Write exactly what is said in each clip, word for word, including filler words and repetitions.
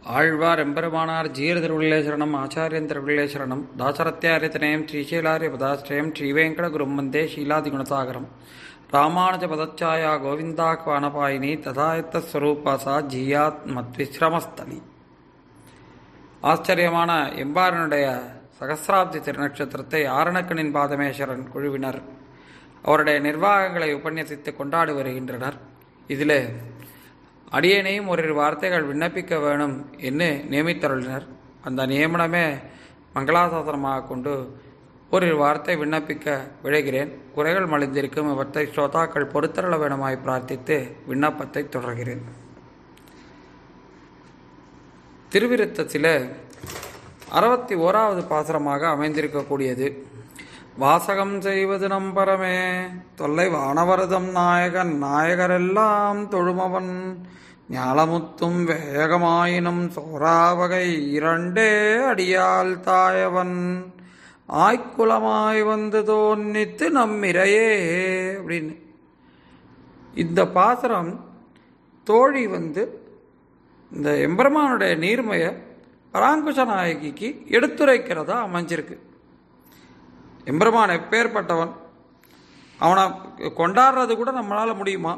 ஆழ்வார் எம்பெருமானார் ஜீர திருவிழே சரணம் ஆச்சாரியன் திருவிழே சரணம் தாசரத்யாரித்தனயம் ஸ்ரீசைலாரிய பதாஸ்ரயம் ஸ்ரீவேங்கட குரும் வந்தே ஷீலாதி குணசாகரம் ராமானுஜ பதச்சாயா கோவிந்தாக்வானபாயினி ததாயத்த ஸ்வரூபாசா ஜீயாத் மத்விஸ்ரமஸ்தலி. ஆச்சரியமான எம்பாரனுடைய சகசிராப்தி திருநட்சத்திரத்தை ஆரணக்கனின் பாதமேஸ்வரன் குழுவினர் அவருடைய நிர்வாகங்களை உபன்யசித்து கொண்டாடி வருகின்றனர். இதில் அடியேனையும் ஒரு வார்த்தைகள் விண்ணப்பிக்க வேணும் என்று நியமித்தருளினர். அந்த நியமனமே மங்களாசாசனமாக கொண்டு ஒரு வார்த்தை விண்ணப்பிக்க விழைகிறேன். குறைகள் மலிந்திருக்கும் இவற்றை ஸ்ரோதாக்கள் பொறுத்தருள வேணுமாய் பிரார்த்தித்து விண்ணப்பத்தை தொடர்கிறேன். திருவிருத்தத்தில் அறுபத்தி ஓராவது பாசுரமாக அமைந்திருக்கக்கூடியது. வாசகம் செய்வது நம்பரமே தொல்லை வானவரதம் நாயகன் நாயகரெல்லாம் தொழுமவன் ஞாலமுத்தும் வேகமாயினும் சோராவகை இரண்டே அடியால் தாயவன் ஆய்க்குலமாய் வந்து தோன்னித்து நம்மிரையே அப்படின்னு இந்த பாசுரம் தோழி வந்து இந்த எம்பெருமானுடைய நீர்மையை பராங்குஷ நாயகிக்கு எடுத்துரைக்கிறதா அமைஞ்சிருக்கு. எம்பெருமான் எப்பேற்பட்டவன், அவனை கொண்டாடுறது கூட நம்மளால் முடியுமா?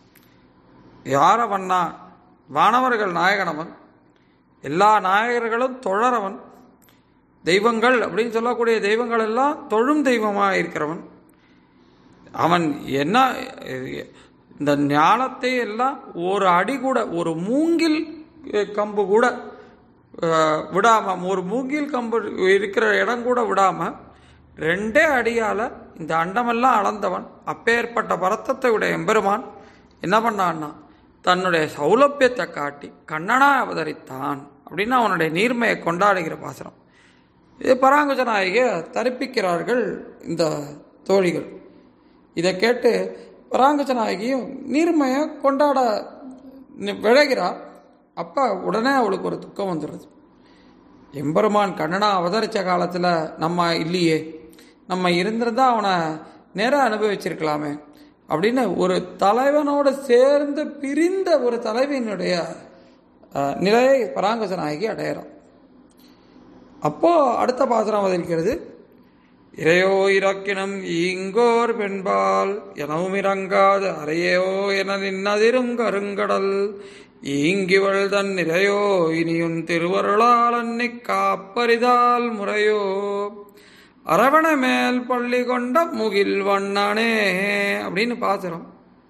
யாரவன்னா வானவர்கள் நாயகனவன், எல்லா நாயகர்களும் தொழறவன், தெய்வங்கள் அப்படின்னு சொல்லக்கூடிய தெய்வங்கள் எல்லாம் தொழும் தெய்வமாக இருக்கிறவன். அவன் என்ன இந்த ஞானத்தை எல்லாம் ஒரு அடி கூட, ஒரு மூங்கில் கம்பு கூட விடாமல், ஒரு மூங்கில் கம்பு இருக்கிற இடம் கூட விடாமல் ரெண்டே அடியால் இந்த அண்டமெல்லாம் அளந்தவன். அப்பேற்பட்ட பரத்தத்தை உடைய எம்பெருமான் என்ன பண்ணான்னா தன்னுடைய சௌலபியத்தை காட்டி கண்ணனா அவதரித்தான் அப்படின்னு அவனுடைய நீர்மையை கொண்டாடுகிற பாசுரம் இது. பராங்குஷ நாயகியை தரிப்பிக்கிறார்கள் இந்த தோழிகள். இதை கேட்டு பராங்குஷ நாயகியும் நீர்மையை கொண்டாட விழைகிறார். அப்போ உடனே அவளுக்கு ஒரு துக்கம் வந்துடுது. எம்பெருமான் கண்ணனா அவதரித்த காலத்தில் நம்ம இல்லையே, நம்ம இருந்திருந்தா அவனை நேராக அனுபவிச்சிருக்கலாமே அப்படின்னு ஒரு தலைவனோடு சேர்ந்து பிரிந்த ஒரு தலைவியினுடைய நிலையை பராங்குஷ நாயகி அடையிறான். அப்போ அடுத்த பாசுரம் அவதரிக்கிறது. இறையோ இறக்கினும் ஈங்கோர் பெண்பால் எனவும் இறங்காது அறையோ என நின்னதிரும் கருங்கடல் ஈங்கிவள் தன் நிறையோ இனியும் திருவருளால் அன்னை காப்பரிதால் முறையோ அரவண மேல் பள்ளி கொண்ட முகில் வண்ணனே அப்படின்னு பாசுரம்.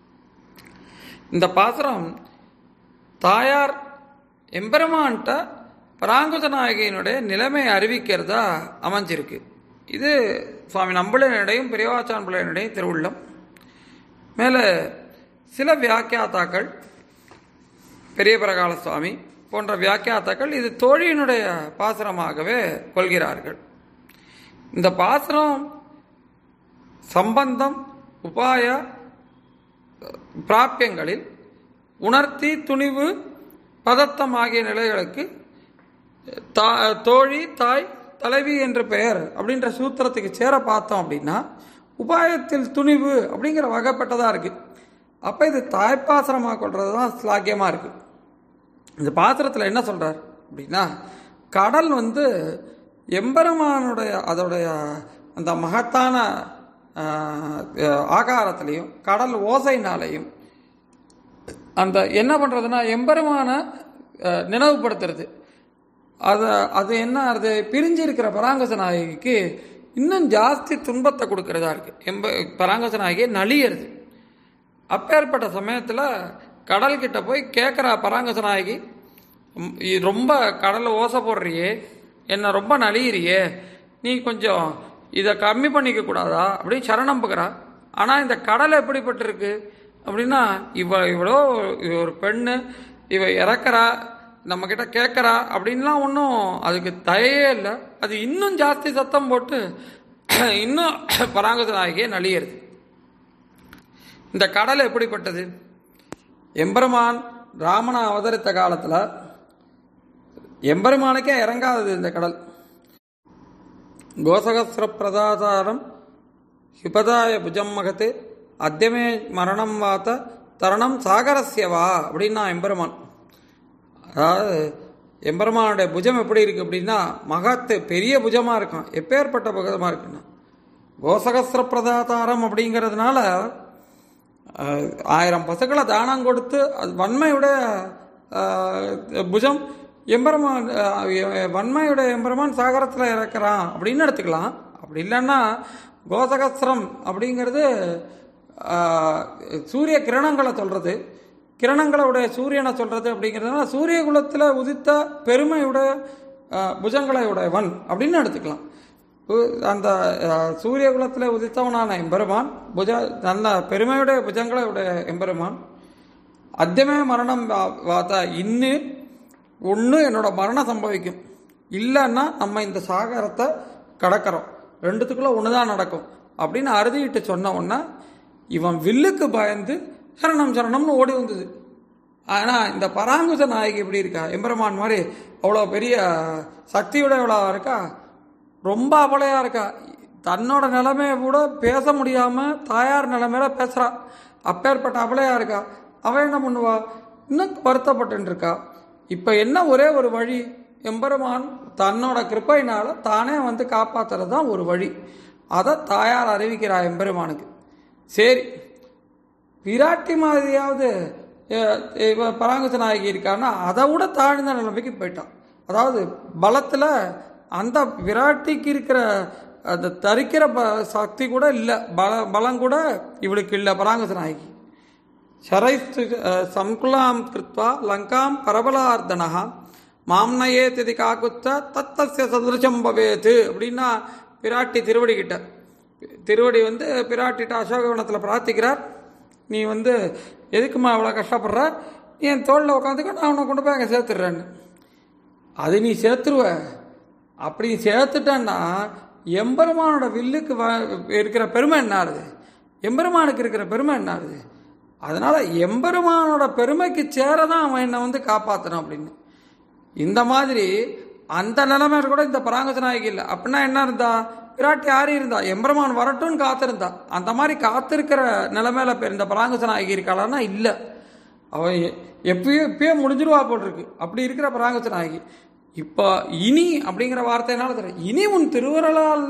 இந்த பாசுரம் தாயார் எம்பெருமான்ட்ட பராங்குஷ நாயகியினுடைய நிலைமை அறிவிக்கிறதா அமைஞ்சிருக்கு. இது சுவாமி நம்பிள்ளையனுடையும் பெரியவாச்சான் பிள்ளையனுடையும் திருவுள்ளம். மேலே சில வியாக்கியாத்தாக்கள், பெரிய பிரகால சுவாமி போன்ற வியாக்கியாத்தாக்கள் இது தோழியினுடைய பாசுரமாகவே கொள்கிறார்கள். இந்த பாசுரம் சம்பந்தம் உபாய பிராப்பியங்களில் உணர்த்தி துணிவு பதத்தம் ஆகிய நிலைகளுக்கு தோழி தாய் தலைவி என்ற பெயர் அப்படின்ற சூத்திரத்துக்கு சேர பார்த்தோம் அப்படின்னா உபாயத்தில் துணிவு அப்படிங்கிற வகைப்பட்டதாக இருக்குது. அப்போ இது தாய்ப்பாசுரமாக கொள்வது தான் ஸ்லாக்கியமாக இருக்குது. இந்த பாசுரத்தில் என்ன சொல்கிறார் அப்படின்னா, கடல் வந்து எம்பெருமானுடைய அதோடைய அந்த மகத்தான ஆகாரத்திலையும் கடல் ஓசைனாலையும் அந்த என்ன பண்ணுறதுன்னா எம்பெருமான நினைவுபடுத்துறது. அதை அது என்ன அது பிரிஞ்சு இருக்கிற பராங்குஷ நாயகிக்கு இன்னும் ஜாஸ்தி துன்பத்தை கொடுக்கறதா இருக்குது. எம்ப பராங்குஷ நாயகியை நலியறது. அப்பேற்பட்ட சமயத்தில் கடல்கிட்ட போய் கேட்குறா பராங்குஷ நாயகி, ரொம்ப கடலை ஓசை போடுறியே, என்னை ரொம்ப நலியிறியே, நீ கொஞ்சம் இதை கம்மி பண்ணிக்க கூடாதா அப்படின்னு சரணம் புகிறா. ஆனால் இந்த கடல் எப்படிப்பட்டிருக்கு அப்படின்னா, இவ இவ்வளோ ஒரு பெண்ணு, இவ இறக்குறா, நம்மக்கிட்ட கேட்குறா அப்படின்லாம் ஒன்றும் அதுக்கு தயவே இல்லை. அது இன்னும் ஜாஸ்தி சத்தம் போட்டு இன்னும் பராங்குஷ நாயகியை நலியறது. இந்த கடல் எப்படிப்பட்டது? எம்பெருமான் ராமனை அவதரித்த காலத்தில் எம்பெருமானுக்கே இறங்காதது இந்த கடல். கோசகஸ்ர பிரதாசாரம் ஹிபதாய புஜம் மகத்து அத்தியமே மரணம் வாத்த தருணம் சாகரஸ்யவா அப்படின்னா எம்பெருமான். அதாவது எம்பெருமானுடைய புஜம் எப்படி இருக்கு அப்படின்னா மகத்து பெரிய புஜமா இருக்கும். எப்பேற்பட்ட புஜமா இருக்குன்னா கோசகஸ்திர பிரதாதாரம் அப்படிங்கிறதுனால ஆயிரம் பசுக்களை தானம் கொடுத்து அது வன்மையுடைய புஜம். எம்பெருமான் வன்மையுடைய எம்பெருமான் சாகரத்தில் இறக்குறான் அப்படின்னு எடுத்துக்கலாம். அப்படி இல்லைன்னா கோசகஸ்திரம் அப்படிங்கிறது சூரிய கிரணங்களை சொல்றது, கிரணங்களுடைய சூரியனை சொல்றது அப்படிங்கிறதுனால சூரிய குலத்தில் உதித்த பெருமையுடைய புஜங்களை உடையவன் அப்படின்னு எடுத்துக்கலாம். அந்த சூரிய குலத்தில் உதித்தவனான எம்பெருமான் புஜ நல்ல பெருமையுடைய புஜங்களை உடைய எம்பெருமான் அத்தியமே மரணம் வாத்தா இன்னு ஒன்று என்னோட மரணம் சம்பவிக்கும், இல்லைன்னா நம்ம இந்த சாகரத்தை கடக்கிறோம், ரெண்டுத்துக்குள்ள ஒன்று தான் நடக்கும் அப்படின்னு அறுதிட்டு சொன்ன உடனே இவன் வில்லுக்கு பயந்து சரணம் சரணம்னு ஓடி வந்தது. ஆனால் இந்த பராங்குச நாயகி எப்படி இருக்கா, எம்பெருமான் மாதிரி அவ்வளோ பெரிய சக்தியுடையவளாக இருக்கா, ரொம்ப அபலையா இருக்கா. தன்னோட நிலைமைய கூட பேச முடியாம தாயார் நிலைமையில பேசுறா. அப்பேற்பட்ட அபலையா இருக்கா. அவன் என்ன பண்ணுவா, இன்னும் வருத்தப்பட்டு இருக்கா. இப்ப என்ன ஒரே ஒரு வழி, எம்பெருமான் தன்னோட கிருப்பையினால தானே வந்து காப்பாத்துறது தான் ஒரு வழி. அதை தாயார் அறிவிக்கிறா எம்பெருமானுக்கு. சரி, விராட்டி மாதிரியாவது பராங்குச நாயகி இருக்கான்னா அதை விட தாழ்ந்த நிலைமைக்கு போயிட்டான். அதாவது பலத்துல அந்த விராட்டிக்கு இருக்கிற அந்த தரிக்கிற சக்தி கூட இல்லை, பல பலம் கூட இவளுக்கு இல்லை பராங்குச நாயகி. ஷரைஸ்து சம்குலாம் கிருத்வா லங்காம் பரபலார்த்தனகா மாம்னயே திதி காக்குத்த தத்தஸ்ய சதுருஷம் பவேத்து அப்படின்னா பிராட்டி திருவடி கிட்ட திருவடி வந்து பிராட்டிட்ட அசோகவனத்தில் பிரார்த்திக்கிறார். நீ வந்து எதுக்குமா அவ்வளோ கஷ்டப்படுற, என் தோளில் உட்காந்துக்க, நான் உன்னை கொண்டு போய் அங்கே சேர்த்துடுறேன்னு. அது நீ சேர்த்துருவ. அப்படி சேர்த்துட்டேன்னா எம்பெருமானோட வில்லுக்கு இருக்கிற பெருமை என்னாருது, எம்பெருமானுக்கு இருக்கிற பெருமை என்னாருது. அதனால எம்பெருமானோட பெருமைக்கு சேரதான் அவன் என்னை வந்து காப்பாற்றணும் அப்படின்னு. இந்த மாதிரி அந்த நிலைமையில கூட இந்த பராங்குச நாயகி இல்லை. அப்படின்னா என்ன இருந்தா, விராட்டி ஆறி இருந்தா, எம்பெருமான் வரட்டும்னு காத்திருந்தா. அந்த மாதிரி காத்திருக்கிற நிலைமையில இந்த பராங்குச நாயகி இருக்காளான்னா இல்லை, அவன் எப்பயோ எப்பயோ முடிஞ்சிருவா போட்டிருக்கு. அப்படி இருக்கிற பராங்குச நாயகி இப்போ இனி அப்படிங்கிற வார்த்தையினால தெரியும், இனி உன் திருவருளால்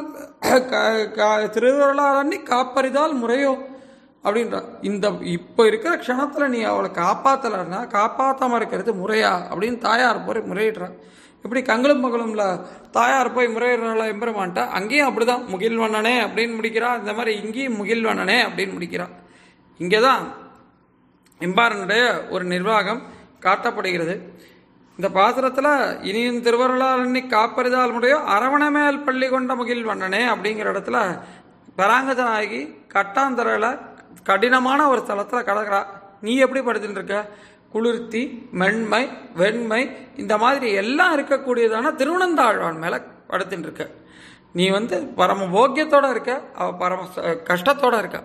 திருவருளால் அன்னி காப்பறிதால் முறையோ அப்படின்ற. இந்த இப்போ இருக்கிற க்ஷணத்துல நீ அவளை காப்பாத்தலன்னா காப்பாத்தாம இருக்கிறது முறையா அப்படின்னு தாயார் போய் முறையிடுறான். இப்படி கங்களும் மகளும்ல தாயார் போய் முறையிடுறாள எம்பெருமான்ட்டா, அங்கேயும் அப்படிதான் முகில்வண்ணனே அப்படின்னு முடிக்கிறா. இந்த மாதிரி இங்கேயும் முகில்வண்ணனே அப்படின்னு முடிக்கிறான். இங்கேதான் எம்பாரனுடைய ஒரு நிர்வாகம் காட்டப்படுகிறது. இந்த பாசுரத்தில் இனியும் திருவருளால் எண்ணி காப்பறிதால் முறையோ அரவணமேல் பள்ளி கொண்ட முகில்வண்ணனே அப்படிங்கிற இடத்துல பராங்குச நாயகி கட்டாந்தரையில் கடினமான ஒரு ஸ்தலத்தில் கடக்கிறா. நீ எப்படி படுத்துட்டு இருக்க, குளிர்த்தி மென்மை வெண்மை இந்த மாதிரி எல்லாம் இருக்கக்கூடியதான திருவனந்தாழ்வான் மேலே படுத்துட்டு இருக்க. நீ வந்து பரம போக்கியத்தோட இருக்க, அவ பரம கஷ்டத்தோட இருக்க.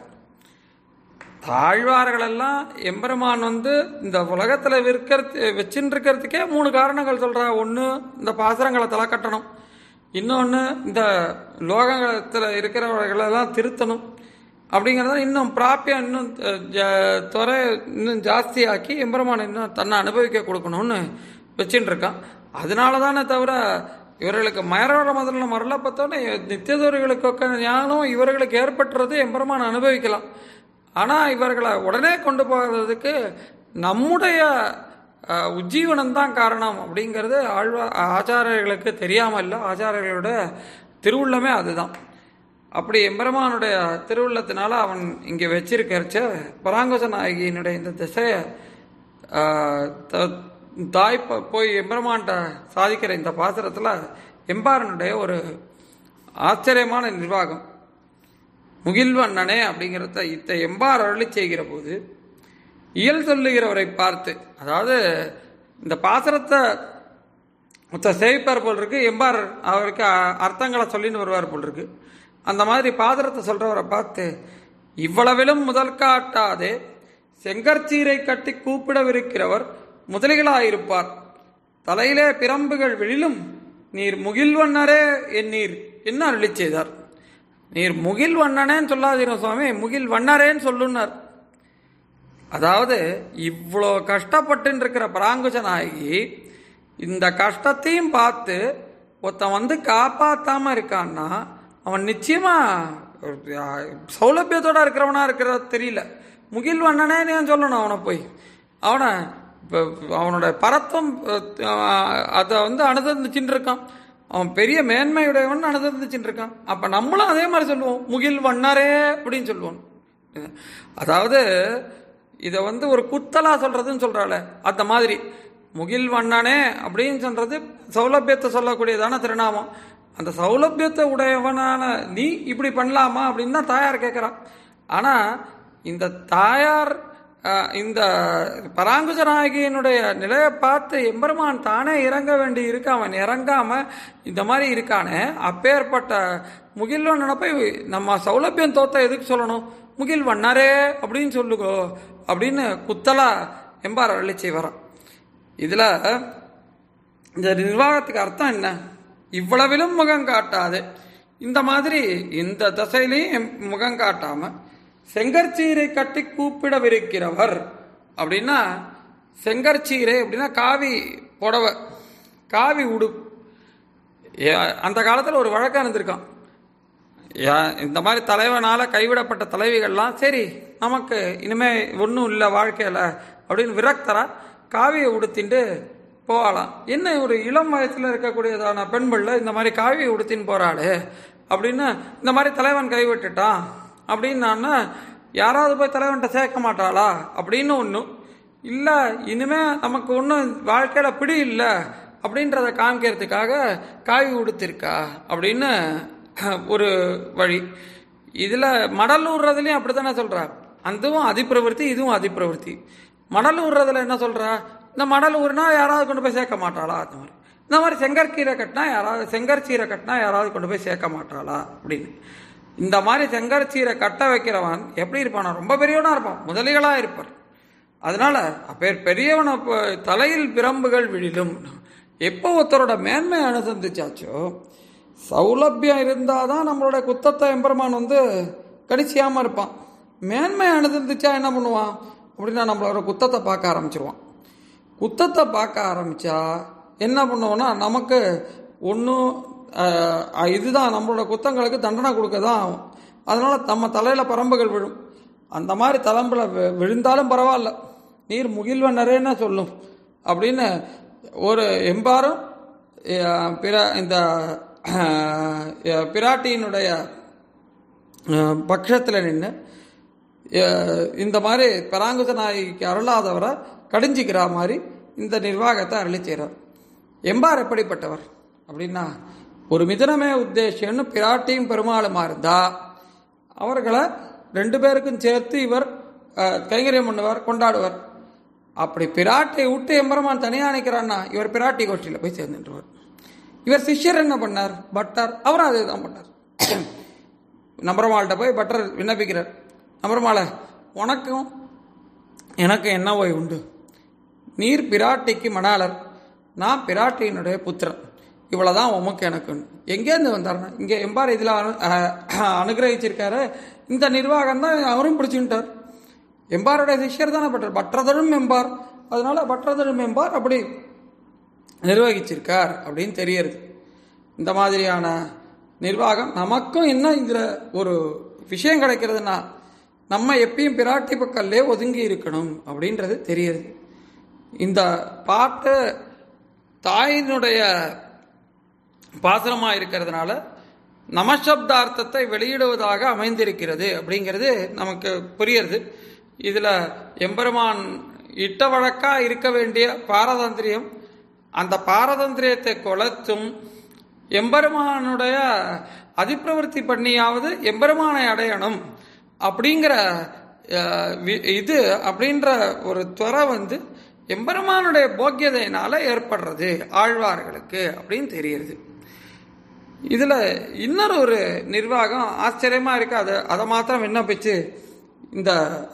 தாழ்வார்களெல்லாம் எம்பெருமான் வந்து இந்த உலகத்தில் விற்கிறது வச்சுட்டு இருக்கிறதுக்கே மூணு காரணங்கள் சொல்றா. ஒன்று இந்த பாசுரங்களை தலை கட்டணும், இன்னொன்று இந்த லோகத்தில் இருக்கிறவர்களெல்லாம் திருத்தணும் அப்படிங்கிறத இன்னும் பிராப்பியம் இன்னும் துறை இன்னும் ஜாஸ்தியாக்கி எம்பெருமான் இன்னும் தன்னை அனுபவிக்க கொடுக்கணும்னு வச்சுட்டு இருக்கான். அதனால தானே தவிர இவர்களுக்கு மயரோட முதல்ல மரல பார்த்தோன்னே நித்தியதோரிகளுக்கு ஞானம் இவர்களுக்கு ஏற்பட்டுறது எம்பெருமான் அனுபவிக்கலாம். ஆனால் இவர்களை உடனே கொண்டு போகிறதுக்கு நம்முடைய உஜ்ஜீவனம் தான் காரணம் அப்படிங்கிறது ஆழ்வா ஆச்சாரியர்களுக்கு தெரியாமல் இல்லை. ஆச்சாரியர்களோட திருவுள்ளமே அதுதான். அப்படி எம்பெருமானுடைய திருவுள்ளத்தினால அவன் இங்கே வச்சிருக்கிறச்ச பராங்குச நாயகியினுடைய இந்த திசையை தாய் போய் எம்பெருமான்கிட்ட சாதிக்கிற இந்த பாசுரத்தில் எம்பாரனுடைய ஒரு ஆச்சரியமான நிர்வாகம். முகில்வண்ணனே அப்படிங்கிறத இத்த எம்பார் அருளி செய்கிற போது இயல் சொல்லுகிறவரை பார்த்து, அதாவது இந்த பாசுரத்தை மொத்த சேவிப்பார் போல் இருக்கு, எம்பார் அவருக்கு அர்த்தங்களை சொல்லின்னு வருவார் போல் இருக்கு. அந்த மாதிரி பாசுரத்தை சொல்றவரை பார்த்து, இவ்வளவிலும் முதல் காட்டாதே செங்கற்சீரை கட்டி கூப்பிடவிருக்கிறவர் முதலிகளாயிருப்பார், தலையிலே பிரம்புகள் விழிலும் நீர் முகில்வண்ணரே என் நீர் என்ன அருளி செய்தார். நீர் முகில் வண்ணனேன்னு சொல்லாதீங்க சுவாமி, முகில் வண்ணரேன்னு சொல்லுன்னார். அதாவது இவ்வளோ கஷ்டப்பட்டு இருக்கிற பராங்குச நாயகி இந்த கஷ்டத்தையும் பார்த்து ஒருத்தன் வந்து காப்பாத்தாம இருக்கான்னா அவன் நிச்சயமா சௌலபியத்தோட இருக்கிறவனா இருக்கிறது தெரியல. முகில்வண்ணனே நான் சொல்லணும் அவனை போய், அவனை அவனோட பரத்தம் அதை வந்து அனுசரிச்சுட்டு இருக்கான், அவன் பெரிய மேன்மையுடையவன் அனுசரிச்சுட்டு இருக்கான். அப்ப நம்மளும் அதே மாதிரி சொல்லுவோம், முகில் வண்ணரே அப்படின்னு சொல்லுவோம். அதாவது இதை வந்து ஒரு குத்தலா சொல்றதுன்னு சொல்றாள், அந்த மாதிரி முகில் வண்ணனே அப்படின்னு சொல்றது சௌலபியத்தை சொல்லக்கூடியதான திருநாமம். அந்த சௌலபியத்தை உடையவனான நீ இப்படி பண்ணலாமா அப்படின்னு தான் தாயார் கேட்கிறான். ஆனா இந்த தாயார் இந்த பராங்குஜநாயகியினுடைய நிலையை பார்த்து எம்பெருமான் தானே இறங்க வேண்டி இருக்கு, அவன் இறங்காம இந்த மாதிரி இருக்கானே, அப்பேற்பட்ட முகில்வண்ணனை போய் நம்ம சௌலபியம் தோத்த எதுக்கு சொல்லணும், முகில் வண்ணரே அப்படின்னு சொல்லுகோ அப்படின்னு குத்தலா எம்பார் அருளி செய்வாராம். இதுல இந்த நிர்வாகத்துக்கு அர்த்தம் என்ன, இவ்வளவிலும் முகம் காட்டாது, இந்த மாதிரி இந்த தசையிலையும் முகம் காட்டாம செங்கற்சீரை கட்டி கூப்பிடவிருக்கிறவர் அப்படின்னா, செங்கற்சீரை அப்படின்னா காவி புடவை, காவி உடு. அந்த காலத்தில் ஒரு வழக்கம் இருந்திருக்கான், இந்த மாதிரி தலைவனால கைவிடப்பட்ட தலைவிகள்லாம் சரி நமக்கு இனிமே ஒன்றும் இல்லை வாழ்க்கையில் அப்படின்னு விரக்தரா காவியை உடுத்திட்டு போகலாம். என்ன ஒரு இளம் வயசுல இருக்கக்கூடியதான பெண்களில் இந்த மாதிரி காவியை உடுத்தின்னு போறாளே அப்படின்னு, இந்த மாதிரி தலைவன் கைவிட்டுட்டான் அப்படின்னா யாராவது போய் தலைவன்கிட்ட சேர்க்க மாட்டாளா அப்படின்னு ஒன்றும் இல்லை, இனிமே நமக்கு ஒன்றும் வாழ்க்கையில் பிடி இல்லை அப்படின்றத காமிக்கிறதுக்காக காவி உடுத்திருக்கா அப்படின்னு ஒரு வழி. இதில் மடல் ஊடுறதுலையும் அப்படி தானே சொல்கிறா, அதுவும் அதிப்பிரவருத்தி இதுவும் அதிப்பிரவருத்தி. மடல் ஊடுறதுல என்ன சொல்கிறா, இந்த மடல் ஊர்னா யாராவது கொண்டு போய் சேர்க்க மாட்டாளா, அந்த மாதிரி இந்த மாதிரி செங்கற்கீரை கட்டினா யாராவது செங்கற்சீரை கட்டினா யாராவது கொண்டு போய் சேர்க்க மாட்டாளா அப்படின்னு. இந்த மாதிரி செங்கற்சீரை கட்ட வைக்கிறவன் எப்படி இருப்பானா, ரொம்ப பெரியவனா இருப்பான், முதலிகளாக இருப்பார். அதனால அப்பேர் பெரியவனை தலையில் பிரம்புகள் விழிலும். எப்போ ஒருத்தரோட மேன்மை அனுசந்திச்சாச்சோ, சௌலபியம் இருந்தாதான் நம்மளோட குத்தத்தை எம்பெருமான் வந்து கடிச்சியாம இருப்பான். மேன்மை அனுசந்திச்சா என்ன பண்ணுவான் அப்படின்னா நம்மளோட குத்தத்தை பார்க்க ஆரம்பிச்சிருவான். குத்தத்தை பார்க்க ஆரம்பிச்சா என்ன பண்ணுவோம்னா நமக்கு ஒன்றும் இதுதான் நம்மளோட குத்தங்களுக்கு தண்டனை கொடுக்க தான் ஆகும். அதனால நம்ம தலையில் பரம்புகள் விழும். அந்த மாதிரி தலம்பில் விழுந்தாலும் பரவாயில்ல, நீர் முகில்வண்ணரேன்னு சொல்லும் அப்படின்னு ஒரு எம்பாரும் பிற இந்த பிராட்டியினுடைய பட்சத்தில் நின்று இந்த மாதிரி பராங்குச நாயகிக்கு அருளாதவரை கடிஞ்சிக்கிற மாதிரி இந்த நிர்வாகத்தை அருளி செய்கிறார். எம்பார் எப்படிப்பட்டவர் அப்படின்னா, ஒரு மிதனமே உத்தேசம்னு பிராட்டியும் பெருமாளுமா இருந்தா அவர்களை ரெண்டு பேருக்கும் சேர்த்து இவர் கைங்கரியம் பண்ணுவார், கொண்டாடுவார். அப்படி பிராட்டியை விட்டு எம்பெருமான் தனியாக நினைக்கிறான்னா இவர் பிராட்டி கோஷ்டியில் போய் சேர்ந்துட்டுருவார். இவர் சிஷ்யர் என்ன பண்ணார், பட்டர், அவரும் அதே தான் பண்ணார். நம்பரமாள்கிட்ட போய் பட்டர் விண்ணப்பிக்கிறார், நம்பரமாளை உனக்கும் எனக்கு என்ன ஓய் உண்டு, நீர் பிராட்டிக்கு மணாளர், நான் பிராட்டியினுடைய புத்திரன், இவ்வளவுதான் உமக்கு எனக்கு. எங்கேருந்து வந்தார்னா இங்கே எம்பார் இதில் அனுகிரகிச்சிருக்காரு, இந்த நிர்வாகம் தான் அவரும் பிடிச்சுட்டார். எம்பாருடைய சிஷ்யர் தானே பட்டர், பற்றதரும் எம்பார், அதனால பற்றதரும் எம்பார் அப்படி நிர்வகிச்சிருக்கார் அப்படின்னு தெரியறது. இந்த மாதிரியான நிர்வாகம் நமக்கும் என்ன இதில் ஒரு விஷயம் கிடைக்கிறதுனா, நம்ம எப்பயும் பிராட்டி பக்கல்லே ஒதுங்கி இருக்கணும் அப்படின்றது தெரியுது. இந்த பாட்டு தாயினுடைய பாசனமாக இருக்கிறதுனால நமசப்தார்த்தத்தை வெளியிடுவதாக அமைந்திருக்கிறது அப்படிங்கிறது நமக்கு புரியுறது. இதில் எம்பெருமான் இட்ட வழக்காக இருக்க வேண்டிய பாரதந்திரியம், அந்த பாரதந்திரியத்தை கொலைத்தும் எம்பெருமானுடைய அதிப்பிரவருத்தி பண்ணியாவது எம்பெருமானை அடையணும் அப்படிங்கிற இது அப்படின்ற ஒரு துறை வந்து எம்பெருமானுடைய போக்கியதையினால ஏற்படுறது ஆழ்வார்களுக்கு அப்படின்னு தெரியுது. இதுல இன்னொரு ஒரு நிர்வாகம் ஆச்சரியமா இருக்கு, அதை அதை மாத்திரம் விண்ணப்பிச்சு இந்த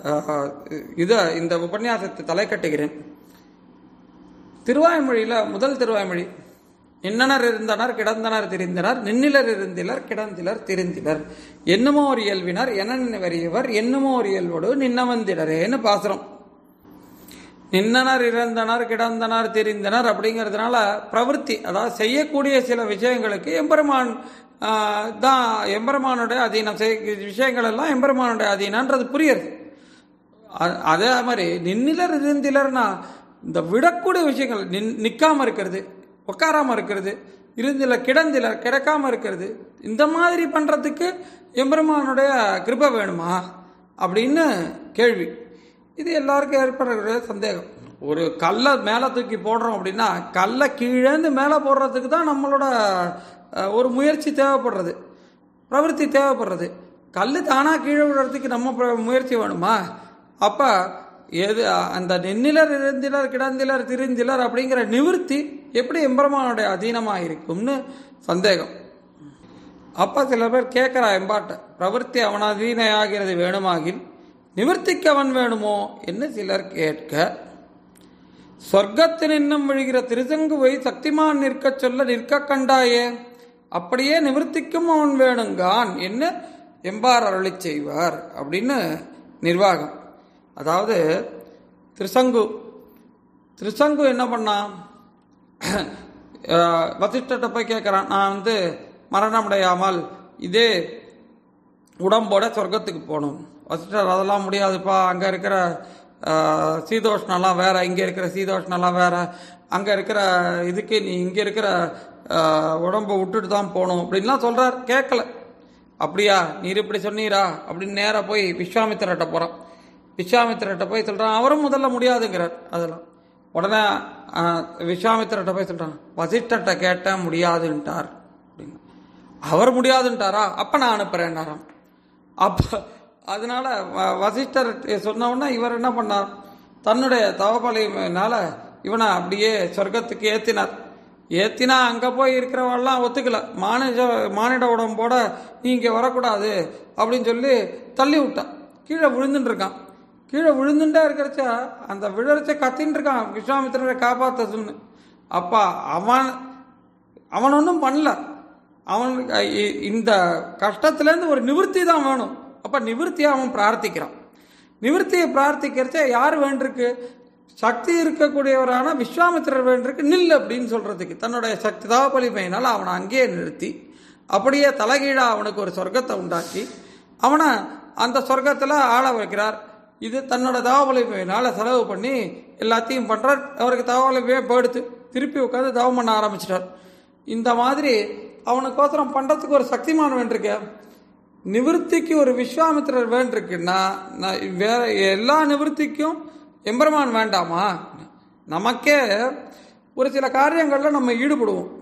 இத இந்த உபன்யாசத்தை தலை கட்டுகிறேன். திருவாய்மொழியில முதல் திருவாய்மொழி, நின்னனர் இருந்தனர் கிடந்தனர் திரிந்தனர், நின்னிலர் இருந்திலர் கிடந்திலர் திரிந்திலர், என்னமோர் இயல்வினர் என வரியவர் என்னமோர் இயல்வோடு நின்னவந்திடரேன்னு பாசுரம். நின்னனர் இறந்தனர் கிடந்தனர் தெரிந்தனர் அப்படிங்கிறதுனால பிரவருத்தி, அதாவது செய்யக்கூடிய சில விஷயங்களுக்கு எம்பெருமான் தான் எம்பெருமானுடைய அதீனம். செய்ய விஷயங்கள் எல்லாம் எம்பெருமானுடைய அதீனன்றது புரியுது. அதே மாதிரி நின்னிலர் இருந்திலர்னா இந்த விடக்கூடிய விஷயங்கள், நின் நிற்காம இருக்கிறது, உட்காராம இருக்கிறது, இருந்திலர் கிடந்திலர் கிடக்காம இருக்கிறது, இந்த மாதிரி பண்றதுக்கு எம்பெருமானுடைய கிருபை வேணுமா அப்படின்னு கேள்வி. இது எல்லாருக்கும் ஏற்படுற சந்தேகம். ஒரு கல்லை மேலே தூக்கி போடுறோம் அப்படின்னா கல்லை கீழேந்து மேலே போடுறதுக்கு தான் நம்மளோட ஒரு முயற்சி தேவைப்படுறது, பிரவருத்தி தேவைப்படுறது. கல் தானாக கீழே விடுறதுக்கு நம்ம முயற்சி வேணுமா? அப்போ எது அந்த நின்னிலர் இருந்திலர் கிடந்திலர் திரிந்திலர் அப்படிங்கிற நிவர்த்தி எப்படி எம்பெருமானுடைய அதீனமாக இருக்கும்னு சந்தேகம். அப்போ சில பேர் கேட்குறா எம்பாட்ட, பிரவருத்தி அவன் அதீனையாகிறது வேணுமாகில் நிவர்த்திக்கு அவன் வேணுமோ என்று சிலர் கேட்க, சொர்க்கத்தில் இன்னும் விழுகிற திருசங்குவை சக்திமான் நிற்க சொல்ல நிற்க கண்டாயே, அப்படியே நிவர்த்திக்கும் அவன் வேணுங்கான் என்ன எம்பார் அருளி செய்வார் அப்படின்னு நிர்வாகம். அதாவது திருசங்கு திருசங்கு என்ன பண்ணான், வசிஷ்டத்தை போய் கேட்குறான், நான் வந்து மரணமடையாமல் இதே உடம்போட சொர்க்கத்துக்கு போகணும். வசிஷ்டர் அதெல்லாம் முடியாதுப்பா, அங்கே இருக்கிற சீதோஷ்ணெல்லாம் வேற, இங்கே இருக்கிற சீதோஷ்ணெல்லாம் வேற, அங்கே இருக்கிற இதுக்கு நீ இங்கே இருக்கிற உடம்பை விட்டுட்டு தான் போகணும் அப்படின்லாம் சொல்கிறார். கேட்கல. அப்படியா நீர் இப்படி சொன்னீரா அப்படின்னு நேராக போய் விஸ்வாமித்திரட்ட போகிறான். விஸ்வாமித்திரட்ட போய் சொல்கிறான், அவரும் முதல்ல முடியாதுங்கிறார். அதெல்லாம் உடனே விஸ்வாமித்திரட்ட போய் சொல்கிறான், வசிஷ்டர்கிட்ட கேட்டேன் முடியாதுன்ட்டார் அப்படின்னு. அவர் முடியாதுன்ட்டாரா, அப்போ நான் அனுப்புகிறேன்னாராம். அப்போ அதனால வசிஷ்டர் சொன்னவுடனே இவர் என்ன பண்ணார், தன்னுடைய தவபலியினால இவனை அப்படியே சொர்க்கத்துக்கு ஏற்றினார். ஏற்றினா அங்கே போய் இருக்கிறவெல்லாம் ஒத்துக்கல, மானிட மானிட உடம்போட நீ இங்கே வரக்கூடாது அப்படின்னு சொல்லி தள்ளி விட்டான். கீழே விழுந்துட்டு இருக்கான். கீழே விழுந்துட்டே இருக்கிறச்ச அந்த விழச்ச கத்தின்னு இருக்கான், விஸ்வாமித்திரரை காப்பாற்ற சொன்னு. அப்பா அவன் அவன் ஒன்றும் பண்ணல. அவன் இந்த கஷ்டத்துலேருந்து ஒரு நிவர்த்தி தான் வேணும். அப்போ நிவர்த்தியை அவன் பிரார்த்திக்கிறான். நிவர்த்தியை பிரார்த்திக்கிறச்ச யார் வேண்டிருக்கு, சக்தி இருக்கக்கூடியவரான விஸ்வாமித்திரர் வேண்டிருக்கு நில் அப்படின்னு சொல்றதுக்கு தன்னுடைய சக்தி தாவபலிமையினால் அவனை அங்கேயே நிறுத்தி அப்படியே தலைகீழா அவனுக்கு ஒரு சொர்க்கத்தை உண்டாக்கி அவனை அந்த சொர்க்கத்தில் ஆள வைக்கிறார். இது தன்னோட தாவபலிமையினால செலவு பண்ணி எல்லாத்தையும் பண்றார். அவருக்கு தாவபலிமையே போயிடுத்து, திருப்பி உட்காந்து தவம் பண்ண ஆரம்பிச்சிட்டார். இந்த மாதிரி அவனுக்கோசரம் பண்றதுக்கு ஒரு சக்திமான் வேண்டிருக்க, நிவர்த்திக்கு ஒரு விஸ்வாமித்திரர் வேண்டிருக்குன்னா வேற எல்லா நிவர்த்திக்கும் எம்பெருமான் வேண்டாமா? நமக்கே ஒரு சில காரியங்களில் நம்ம ஈடுபடுவோம்.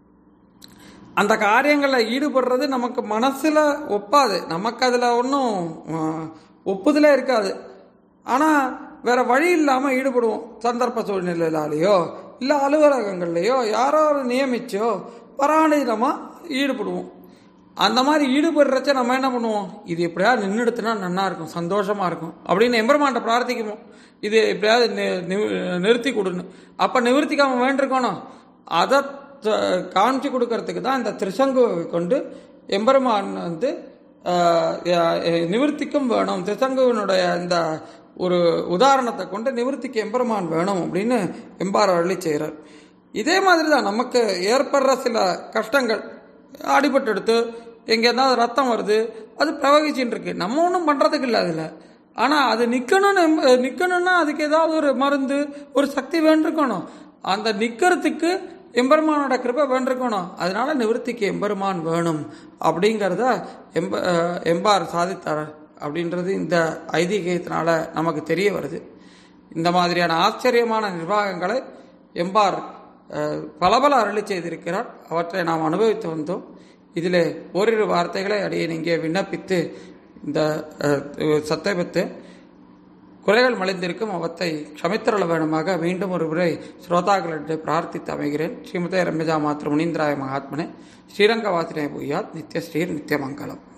அந்த காரியங்களில் ஈடுபடுறது நமக்கு மனசில் ஒப்பாது, நமக்கு அதில் ஒன்றும் ஒப்புதலே இருக்காது. ஆனால் வேற வழி இல்லாமல் ஈடுபடுவோம். சந்தர்ப்ப சூழ்நிலையிலாலேயோ இல்லை அலுவலகங்கள்லையோ யாரோ நியமிச்சோ பராணிதமாக ஈடுபடுவோம். அந்த மாதிரி ஈடுபடுறச்ச நம்ம என்ன பண்ணுவோம், இது எப்படியா நின்றுடுத்துனா நல்லா இருக்கும், சந்தோஷமா இருக்கும் அப்படின்னு எம்பெருமான்ட்ட பிரார்த்திக்குவோம். இது எப்படியாவது நிறுத்தி கொடுன்னு. அப்ப நிவர்த்திக்காம வேண்டிருக்கணும். அதை காமிச்சு கொடுக்கறதுக்கு தான் இந்த திருசங்குவை கொண்டு எம்பெருமான் வந்து நிவர்த்திக்கும் வேணும். திருசங்குவனுடைய இந்த ஒரு உதாரணத்தை கொண்டு நிவர்த்திக்கு எம்பெருமான் வேணும் அப்படின்னு எம்பார் அருளி செய்கிறார். இதே மாதிரி தான் நமக்கு ஏற்படுற சில கஷ்டங்கள், அடிபட்டு எடுத்து எங்கே ஏதாவது ரத்தம் வருது, அது பிரவகிச்சுட்டு இருக்கு, நம்ம ஒன்றும் பண்ணுறதுக்கு இல்லை அதில். ஆனால் அது நிற்கணும்னு நிற்கணும்னா அதுக்கு ஏதாவது ஒரு மருந்து ஒரு சக்தி வேண்டிருக்கணும். அந்த நிற்கிறதுக்கு எம்பெருமானோட கிருபை வேண்டிருக்கணும். அதனால நிவர்த்திக்கு எம்பெருமான் வேணும் அப்படிங்கிறத எம்ப எம்பார் சாதித்தார் அப்படின்றது இந்த ஐதீகத்தினால நமக்கு தெரிய வருது. இந்த மாதிரியான ஆச்சரியமான நிர்வாகங்களை எம்பார் பல பல அருளி செய்திருக்கிறார். அவற்றை நாம் அனுபவித்து வந்தோம். இதில் ஓரிரு வார்த்தைகளை அடியேன் இங்கே விண்ணப்பித்து இந்த சத்தமித்து குறைகள் மலிந்திருக்கும் அவற்றை க்ஷமித்தருள வேணுமாக மீண்டும் ஒரு முறை ஸ்ரோதாக்களிடையே பிரார்த்தித்து அமைகிறேன். ஸ்ரீமதே ரம்யஜா மாத்ரு முனீந்திராய மகாத்மனே ஸ்ரீரங்கவாசினே பூயாத் நித்ய ஸ்ரீர் நித்தியமங்கலம்.